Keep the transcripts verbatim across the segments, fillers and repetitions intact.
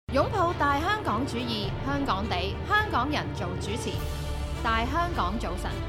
擁抱大香港主義，香港地，香港人做主持。大香港早晨，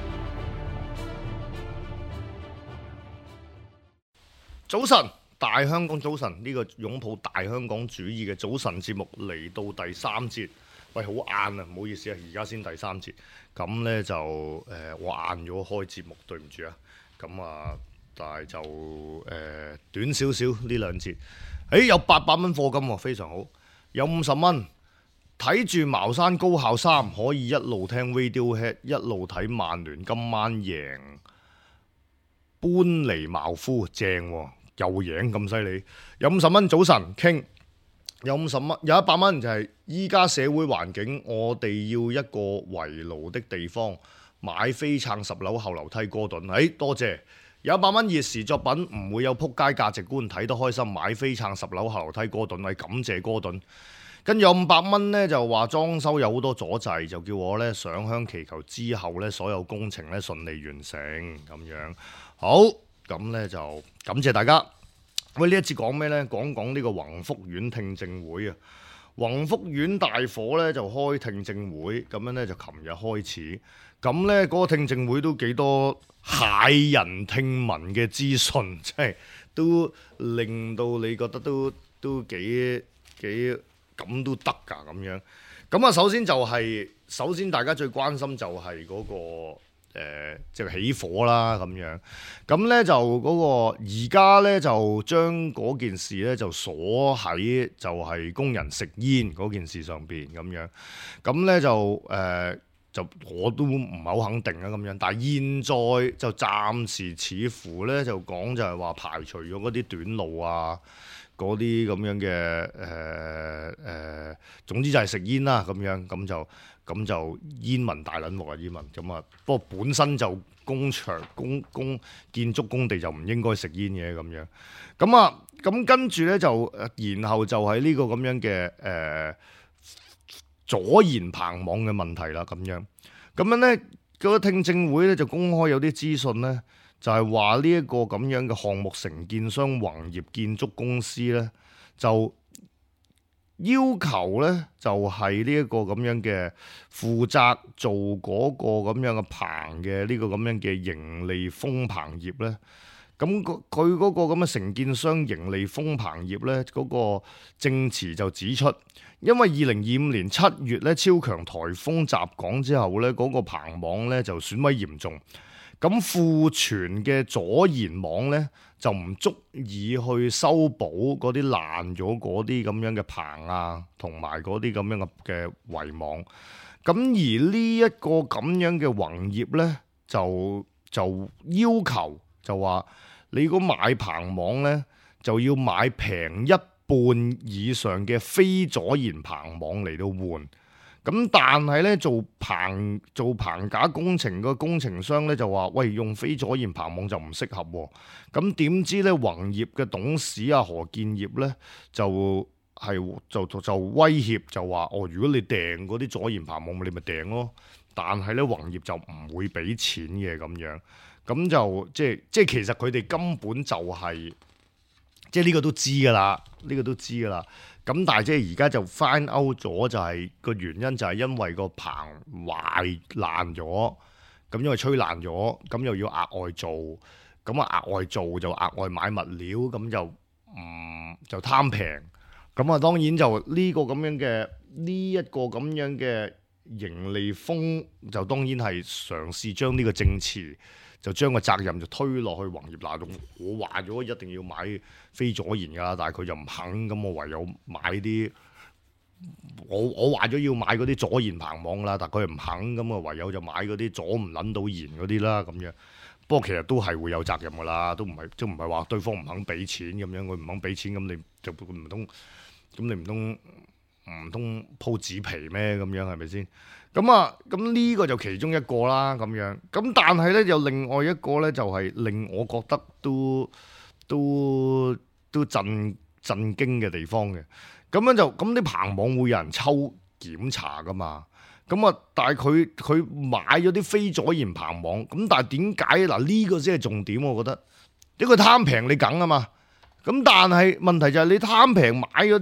早晨，大香港早晨，呢個擁抱大香港主義嘅早晨節目嚟到第三節。喂，好晏啊，唔好意思啊，而家先第三節。咁呢就誒、呃，我晏咗開節目，對唔住啊。咁啊，但係就誒、呃、短少少呢兩節。誒，有八百蚊課金喎，非常好。有五十蚊，睇住茅山高校三，可以一路聽 Radiohead， 一路睇曼聯今晚贏班尼茅夫，正喎，又贏咁犀利。有五十蚊，早晨傾。有五十蚊，有一百蚊就係依家社會環境，我哋要一個圍爐的地方，買飛撐十樓後樓梯哥頓。誒、哎，多謝。有一百蚊熱時作品，唔會有撲街價值觀，睇得開心，買飛撐十樓後樓梯哥頓。係感謝哥頓。跟住有五百蚊呢，就話裝修有好多阻滯，就叫我呢上香祈求之後呢，所有工程呢順利完成咁樣。好，咁呢就感謝大家。喂，呢一節講咩呢？講講呢個宏福苑聽證會啊！宏福苑大火呢，就開聽證會，咁樣呢，就琴日開始。咁呢嗰個聽證會都幾多駭人聽聞嘅資訊，即係都令到你覺得都都幾幾咁都得㗎咁樣。咁啊，首先就係、首先大家最關心就係嗰個。誒即係起火啦咁樣，咁咧就嗰、嗰個而家咧就將嗰件事咧就鎖喺就係工人食煙嗰件事上邊咁樣，咁咧就誒、呃、就我都唔係好肯定啊咁樣，但係現在就暫時似乎咧就講就係話排除咗嗰啲短路啊。嗰啲咁樣嘅誒誒，總之就係食煙啦咁樣，咁就咁就煙民大撚鑊啊煙民，咁啊不過本身就工場工工建築工地就唔應該食煙嘅咁樣，咁啊咁跟住咧就然後就係呢個咁樣嘅誒、呃、阻延棚網嘅問題啦咁樣，咁樣咧嗰個聽證會咧就公開有啲資訊咧。就係話呢一個咁樣嘅項目承建商宏業建築公司呢，就要求呢，就係呢一個咁樣嘅負責做嗰個咁樣嘅棚嘅呢個咁樣嘅盈利豐棚業呢。咁佢嗰個咁嘅承建商盈利豐棚業呢，嗰、嗰個證詞就指出，因為二零二五年七月呢，超強颱風襲港之後呢，嗰、嗰個棚網呢就損毀嚴重。咁庫存嘅阻延網咧就唔足以去修補嗰啲爛咗嗰啲咁樣嘅棚啊，同埋嗰啲咁樣嘅嘅圍網。咁而呢一個咁樣嘅宏業咧，就就要求就話你如果買棚網咧，就要買平一半以上嘅非阻延棚網嚟到換。咁但係咧做棚做棚架工程個工程商咧就話：喂，用非阻延棚網就唔適合喎。咁點知咧宏業嘅董事啊何建業咧就係就就威脅就話：哦，如果你訂嗰啲阻延棚網，你咪訂咯。但係咧宏業就唔會俾錢嘅咁樣。咁就即係即係其實佢哋根本就係、是、即係呢個都知㗎啦，呢、這個都知㗎啦。咁但係即係而家就 find out 咗，就係個原因就係因為個棚壞爛咗，咁因為吹爛咗，咁又要額外做，咁啊額外做就額外買物料，咁就唔就貪平，咁啊當然就呢個咁樣嘅呢一個咁樣嘅盈利豐就當然係嘗試將呢個證詞。就將個責任就推落去宏業嗱，我話咗一定要買非阻延㗎啦，但係佢就唔肯，咁我唯有買啲我我話咗要買嗰啲阻延棚網啦，但係佢又唔肯，咁啊唯有就買嗰啲阻唔撚到延嗰啲啦咁樣。不過其實都係會有責任㗎啦，都唔係即唔係話對方唔肯俾錢咁樣，佢唔肯俾錢咁你就唔通咁你唔通唔通鋪紙皮咩咁樣係咪先？咁啊，咁呢個就其中一個啦，咁樣。咁但係咧，有另外一個咧，就係令我覺得都都都震震驚嘅地方嘅。咁樣就咁啲棚網會有人抽檢查噶嘛？咁啊，但係佢佢買咗啲非阻延棚網，咁但係點解嗱呢個先係重點？我覺得呢個貪平你梗啊嘛。咁但係問題就係你貪平買嗰啲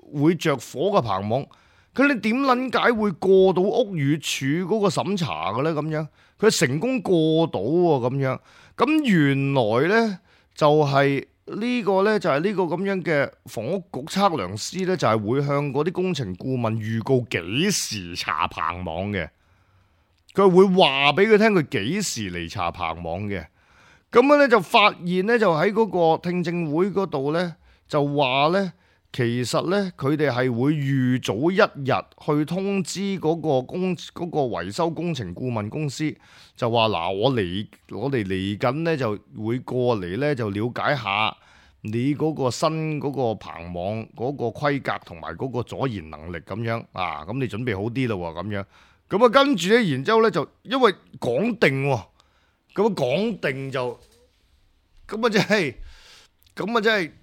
會着火嘅棚網，佢你點撚解會過到屋宇署嗰個審查嘅咧？咁樣佢成功過到喎，咁樣咁原來咧就係、是、呢個咧就係、是、呢個咁樣嘅房屋局測量師咧，就係、是、會向嗰啲工程顧問預告幾時查棚網嘅，佢會話俾佢聽佢幾時嚟查棚網嘅。咁樣咧就發現咧就喺嗰個聽證會嗰度咧就話咧，其實咧佢哋係會預早一日去通知嗰個工嗰、嗰個維修工程顧問公司，就話嗱，我嚟我哋嚟緊咧就會過嚟咧就了解下你嗰個新嗰個棚網嗰個規格同埋嗰個阻延能力咁樣啊，咁你準備好啲咯喎咁樣，咁啊跟住咧，然之後咧就因為講定喎。咁啊講定就，咁啊即係，咁啊即係，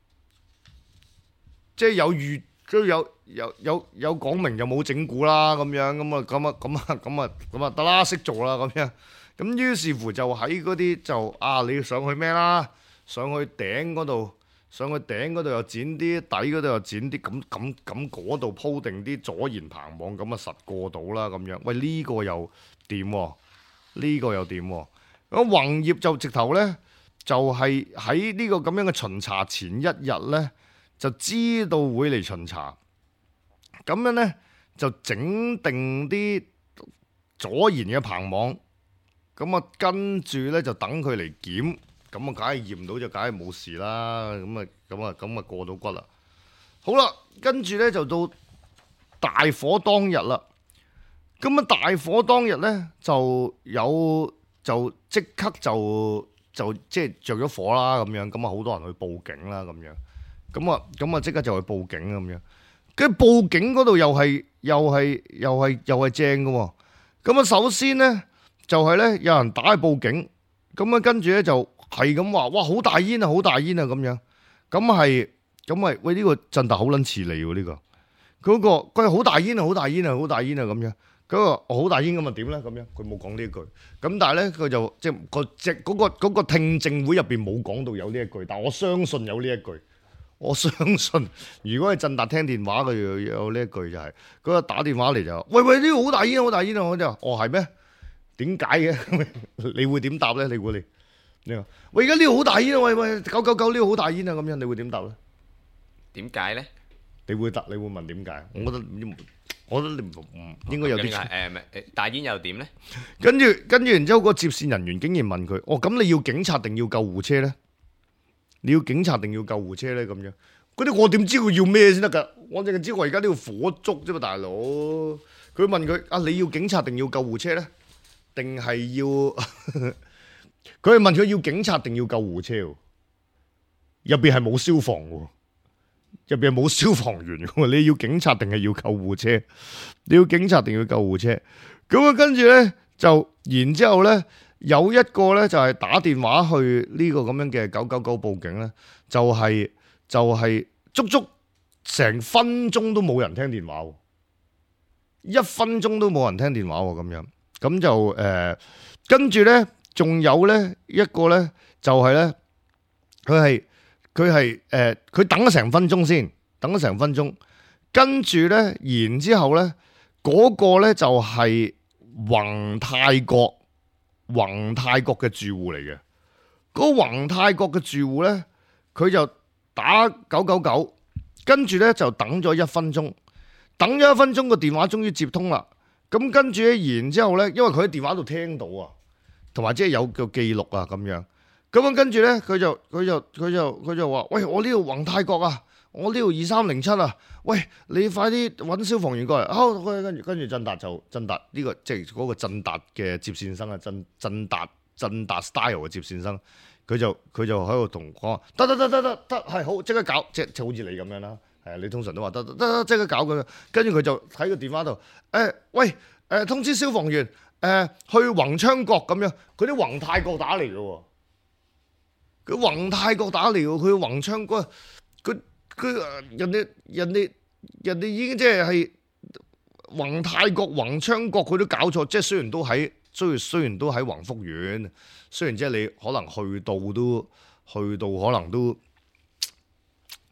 即係有預都有有有有講明就冇整蠱啦咁樣，咁啊咁啊咁啊咁啊咁啊得啦，識做啦咁樣，咁於是乎就喺嗰啲就啊你要上去咩啦，上去頂嗰度，上去頂嗰度又剪啲，底嗰度又剪啲，咁咁咁嗰度鋪定啲阻延棚網，咁啊實過到啦咁樣。喂呢個又掂喎，呢個又掂喎。咁宏業就直頭咧，就係喺呢個咁樣嘅巡查前一日咧，就知道會嚟巡查，咁樣咧就整定啲阻延嘅棚網，咁啊跟住咧就等佢嚟檢，咁啊梗係驗到就梗係冇事啦，咁啊咁啊咁啊過到骨啦。好啦，跟住咧就到大火當日啦，咁啊大火當日咧就有。就即刻就就即係着咗火啦咁樣，咁啊好多人去報警啦咁樣，咁啊咁啊即刻就去報警咁樣，跟住報警嗰度又係又係又係又係正嘅喎，咁啊首先咧就係咧有人打去報警，咁啊跟住咧就係咁話，哇好大煙啊好大煙啊咁樣，咁係咁係喂呢個震達好撚似你喎呢個，嗰個佢好大煙啊好大煙啊好大煙啊咁樣。嗰個好大煙咁啊點咧咁樣？佢冇講呢一句，咁但係咧佢就即係個即嗰個嗰個聽證會入邊冇講到有呢一句，但我相信有呢一句，我相信如果係震達聽電話佢有有呢一句就係嗰個打電話嚟就喂喂呢個好大煙好大煙啊！我就話哦係咩？點解嘅？你會點答咧？你估你你話喂而家呢個好大煙啊！喂喂九九九呢個好大煙啊！咁樣你會點答咧？ 點解咧？ 你會答？你會問點解？我覺得。我覺得你唔唔應該有啲誒誒大煙又點咧？ 跟住跟住，然之後個接線人員竟然問佢：哦，咁你要警察定要救護車咧？你要警察定要救護車咧？咁樣嗰啲我點知佢要咩先得㗎？我淨係知我而家呢個火燭啫嘛，大佬。佢問佢：啊，你要警察定要救護車咧？定係要？佢係問佢要警察定要救護車？入邊係冇消防喎。入邊冇消防員嘅，你要警察定係要救護車？你要警察定要救護車？咁啊，跟住咧就，然之後咧有一個咧就係打電話去呢個咁樣嘅九九九報警咧，就係就係足足成分鐘都冇人聽電話，一分鐘都冇人聽電話咁樣，咁就誒，跟住咧仲有咧一個咧就係咧，佢係。佢係誒，佢等咗成分鐘先，等咗成分鐘，跟住咧，然之後咧，嗰個咧就係宏泰國，宏泰國嘅住戶嚟嘅。嗰個宏泰國嘅住戶咧，佢就打九九九，跟住咧就等咗一分鐘，等咗一分鐘個電話終於接通啦。咁跟住咧，然之後咧，因為佢喺電話度聽到啊，同埋即係有個記錄啊，咁樣。咁啊，跟住咧，佢就佢就佢就佢就話：喂，我呢度宏泰國啊，我呢度二三零七啊，喂，你快啲揾消防員過嚟。好，跟住跟住震達就震達呢個即係嗰個震達嘅接線生啊，震震達震達 style 嘅接線生，佢就佢就喺度同我講：得得得得得得，係好，即刻搞，即係好似你咁樣啦。係啊，你通常都話得得得，即刻搞佢。跟住佢就喺個電話度：誒，喂，誒，通知消防員，誒，去宏昌國咁樣，佢啲宏泰國打嚟嘅喎。佢宏泰國打嚟喎，佢宏昌國，佢佢人哋人哋人哋已經即係係宏泰國宏昌國，佢都搞錯。即係雖然都喺，雖然雖然都喺宏福苑，雖然即係你可能去到都去到可能都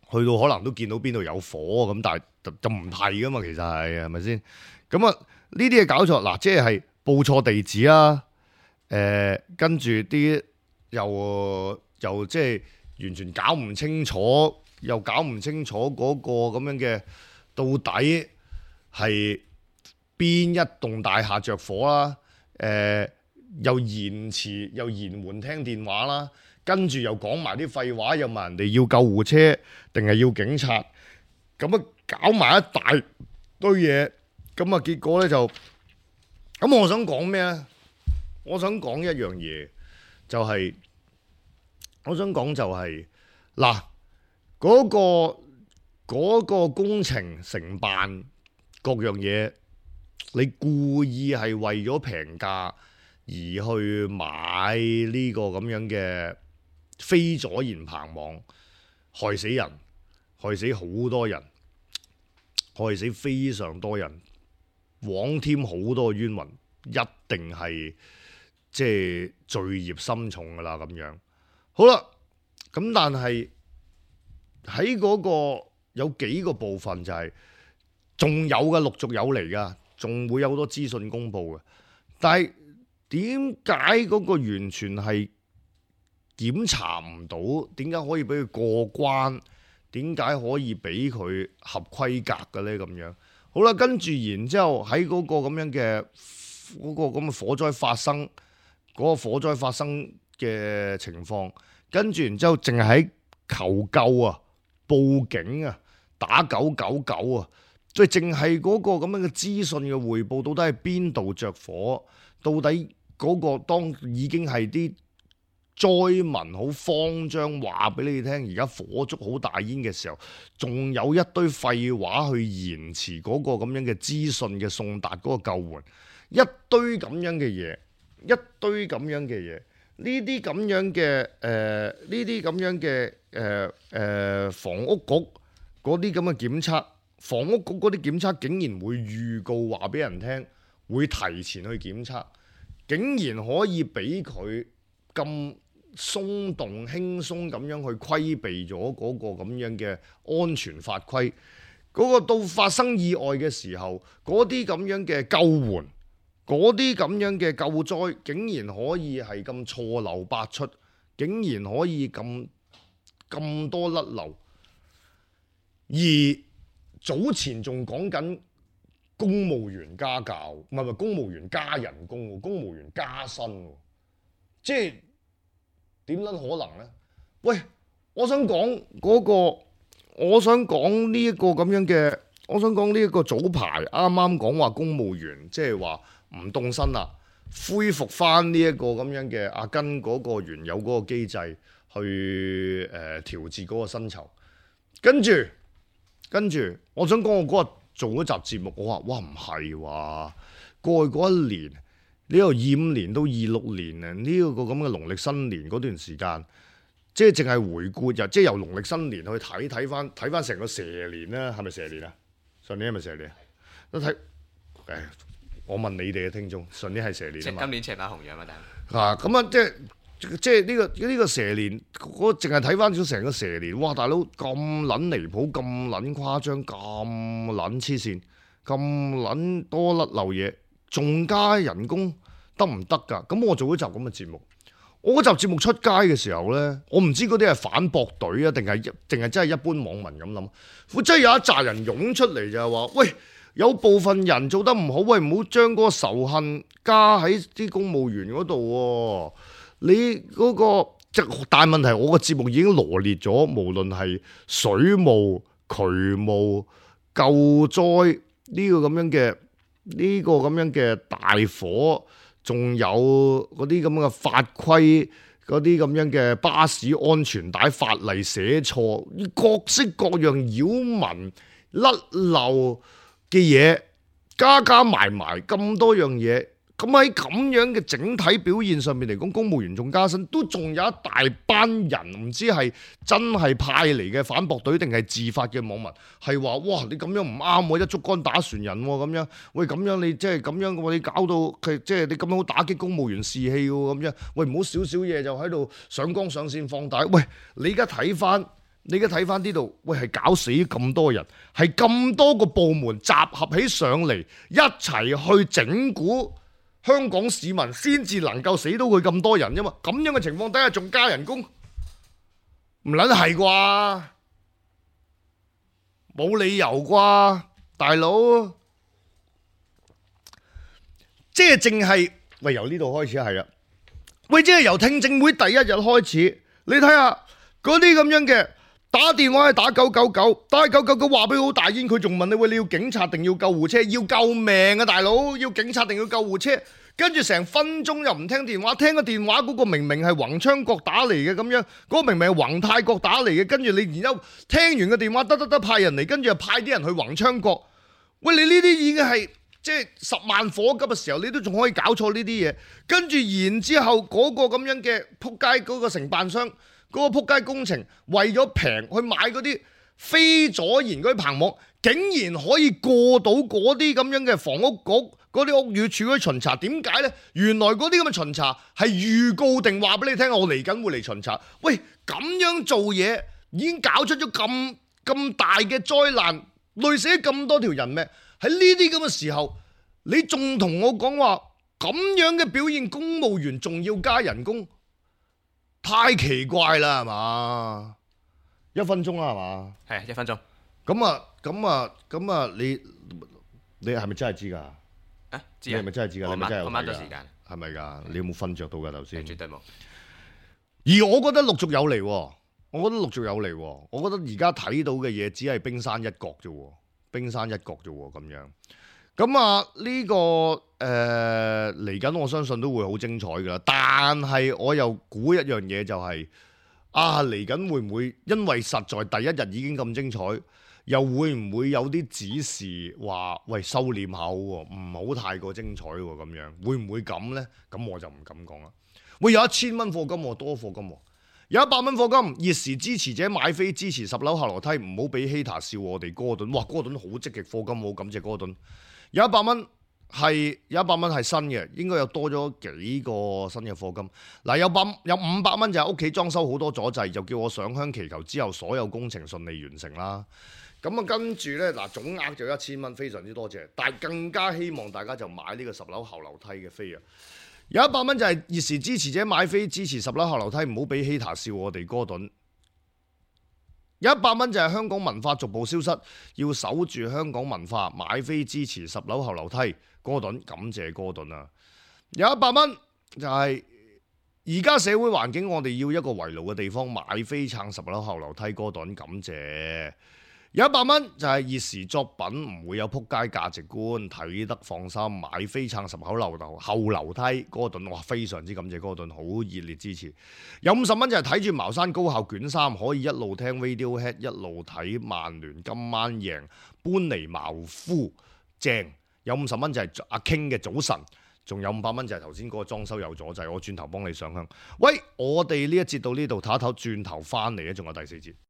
去到可能都見到邊度有火咁，但係就就唔係噶嘛，其實係係咪先？咁啊呢啲嘢搞錯嗱，即係報錯地址啦，誒、呃、跟住啲又又即係完全搞唔清楚，又搞唔清楚嗰個咁樣嘅到底係邊一棟大廈着火啦，誒、呃、又延遲又延緩聽電話啦。跟住又講埋啲廢話，又問人哋要救護車定係要警察，咁啊搞埋一大堆嘢，咁啊結果呢就，咁我想講咩呢？我想講一樣嘢，就係、是、我想講就係嗱嗰個嗰、嗰個工程承辦各樣嘢，你故意係為咗平價而去買呢個咁樣嘅。非阻言棚網，害死人，害死好多人，害死非常多人，枉添好多冤魂，一定係即係罪孽深重噶啦咁樣。好啦，咁但係喺嗰個有幾個部分就係、是、仲有嘅，陸續有嚟噶，仲會有好多資訊公佈嘅。但係點解嗰個完全係檢查唔到？點解可以俾佢過關？點解可以俾佢合規格嘅呢？咁樣好啦，跟住然之後喺嗰個咁樣嘅嗰個咁嘅火災發生，嗰個火災發生嘅情況，跟住然之後淨係喺求救啊、報警啊、打九九九啊，即係淨係嗰個咁樣嘅資訊嘅匯報，到底係邊度着火？到底嗰個當已經係啲災民好慌張，話俾你聽，而家火燭好大煙嘅時候，仲有一堆廢話去延遲嗰個咁樣嘅資訊嘅送達嗰個救援，一堆咁樣嘅嘢，一堆咁樣嘅嘢，呢啲咁樣嘅誒，呢啲咁樣嘅誒誒房屋局嗰啲咁嘅檢測，房屋局嗰啲檢測竟然會預告話俾人聽，會提前去檢測，竟然可以俾佢咁鬆動輕鬆咁樣去規避咗嗰個咁樣嘅安全法規，嗰個到發生意外嘅時候，嗰啲咁樣嘅救援，嗰啲咁樣嘅救災，竟然可以係咁錯漏百出，竟然可以咁咁多甩漏，而早前仲講緊公務員加教，唔係唔係公務員加人工，公務員加薪，即係。點撚可能呢？喂，我想講嗰個，我想講呢一個咁樣嘅，我想講呢一個早排啱啱講話公務員，即係話唔凍薪啦，恢復翻呢一個咁樣嘅阿根嗰個原有嗰個機制去誒、呃、調節嗰個薪酬，跟住跟住，我想講我嗰日做嗰集節目，我話哇唔係話過去嗰一年。呢個二五年到二六年啊，呢、這個咁嘅農曆新年嗰段時間，即係淨係回顧就即係由農曆新年去睇睇翻睇翻成個蛇年啦，係咪蛇年啊？上年係咪蛇年？都睇誒，我問你哋嘅聽眾，上年係蛇年啊嘛？ 今年赤馬紅羊啊，但啊咁啊，即係即係呢個呢、這個蛇年，我淨係睇翻咗成個蛇年，哇！大佬咁撚離譜，咁撚誇張，咁撚黐線，咁撚多甩漏嘢。仲加人工得唔得㗎？咁我做一集咁嘅節目，我嗰集節目出街嘅時候呢，我唔知嗰啲係反駁隊啊，定係定係真係一般網民咁諗。會真係有一紮人湧出嚟就係話：喂，有部分人做得唔好，喂，唔好將嗰個仇恨加喺啲公務員嗰度喎。你嗰、嗰個即大問題，我個節目已經羅列咗，無論係水務、渠務、救災呢個咁樣嘅。呢個咁樣嘅大火，仲有嗰啲咁嘅法規，嗰啲咁樣嘅巴士安全帶法例寫錯，各式各樣擾民甩漏嘅嘢，加加埋埋咁多樣嘢，咁喺咁樣嘅整體表現上面嚟講，公務員仲加薪，都仲有一大班人唔知係真係派嚟嘅反駁隊定係自發嘅網民，係話哇你咁樣唔啱喎，一竹竿打船人喎咁樣，喂咁樣你即係咁樣喎，你搞到佢即係你咁樣好打擊公務員士氣喎咁樣，喂唔好少少嘢就喺度上綱上線放大，喂你而家睇翻你而家睇翻呢度，喂係搞死咁多人，係咁多個部門集合起上嚟，一齊去整蠱香港市民，先至能夠死到佢咁多人啫嘛。咁樣嘅情況底下，仲加人工，唔撚係啩？冇理由啩，大佬。即係淨係喂，由呢度開始係啊，喂，即係由聽證會第一日開始，你睇下嗰啲咁樣嘅打電話去打九九九，打九九九話俾好大煙，佢仲問你喂，你要警察定要救護車？要救命啊大佬，要警察定要救護車？跟住成分鐘又唔聽電話，聽個電話嗰個明明係宏昌國打嚟嘅咁樣，嗰個明明係宏泰國打嚟嘅，跟住你然之後聽完個電話，得得得派人嚟，跟住又派啲人去宏昌國，喂，你呢啲已經係。即係十萬火急嘅時候，你都仲可以搞錯呢啲嘢，跟住然之後嗰個咁樣嘅撲街嗰個承辦商，嗰、嗰個撲街工程為咗平去買嗰啲非阻延嗰啲棚幕，竟然可以過到嗰啲咁樣嘅房屋局嗰啲屋宇署嗰啲巡查，點解呢？原來嗰啲咁嘅巡查係預告定話俾你聽，我嚟緊會嚟巡查。喂，咁樣做嘢已經搞出咗咁咁大嘅災難，累死咁多條人命。喺呢啲咁嘅時候，你仲同我講話咁樣嘅表現，公務員仲要加人工，太奇怪啦，係嘛？一分鐘啦，係嘛？ 係一分鐘。 咁啊，咁啊，咁啊，你你係咪真係知㗎？ 啊，知你係咪真係知㗎？你咪真係有睇㗎？ 我掹咗時間。 係咪㗎？你有冇瞓着到㗎頭先？ 絕對冇。 而我覺得陸續有嚟，我覺得陸續有嚟，我覺得而家睇到嘅嘢只係冰山一角啫。冰山一角啫喎，咁樣咁啊呢、這個誒嚟緊，呃、我相信都會好精彩噶啦。但係我又估一樣嘢就係、是、啊嚟緊會唔會因為實在第一日已經咁精彩，又會唔會有啲指示話喂收斂下好喎，唔好太過精彩喎咁樣，會唔會咁呢？咁我就唔敢講啦。喂，有一千蚊課金喎，多課金喎。有一百蚊課金，熱時支持者買飛支持十樓後樓梯，唔好俾 hater 笑我哋哥頓。哇，哥頓好積極課金，好感謝哥頓。有一百蚊係有一百蚊係新嘅，應該有多咗幾個新嘅課金。嗱，有百有五百蚊就係屋企裝修好多阻滯，就叫我上香祈求之後所有工程順利完成啦。咁啊，跟住呢，嗱，總額就一千蚊，非常之多謝。但係更加希望大家就買呢個十樓後樓梯嘅飛啊！有一百蚊就係熱時支持者買飛支持十樓後樓梯，唔好俾 hater 笑我哋哥頓。有一百蚊就係香港文化逐步消失，要守住香港文化，買飛支持十樓後樓梯，哥頓，感謝哥頓啊！有一百蚊就係而家社會環境，我哋要一個圍爐嘅地方，買飛撐十樓後樓梯，哥頓，感謝。有一百蚊就係熱時作品唔會有撲街價值觀，睇得放心，買飛撐十口樓樓後樓梯，哥頓，哇，非常之感謝哥頓，好熱烈支持。有五十蚊就係睇住茅山高校卷三，可以一路聽 Radiohead 一路睇曼聯今晚贏搬尼茅夫，正。有五十蚊就係阿 King 嘅早晨，仲有五百蚊就係頭先嗰個裝修有阻滯，我轉頭幫你上香。喂，我哋呢一節到呢度唞一唞，轉頭翻嚟咧，仲有第四節。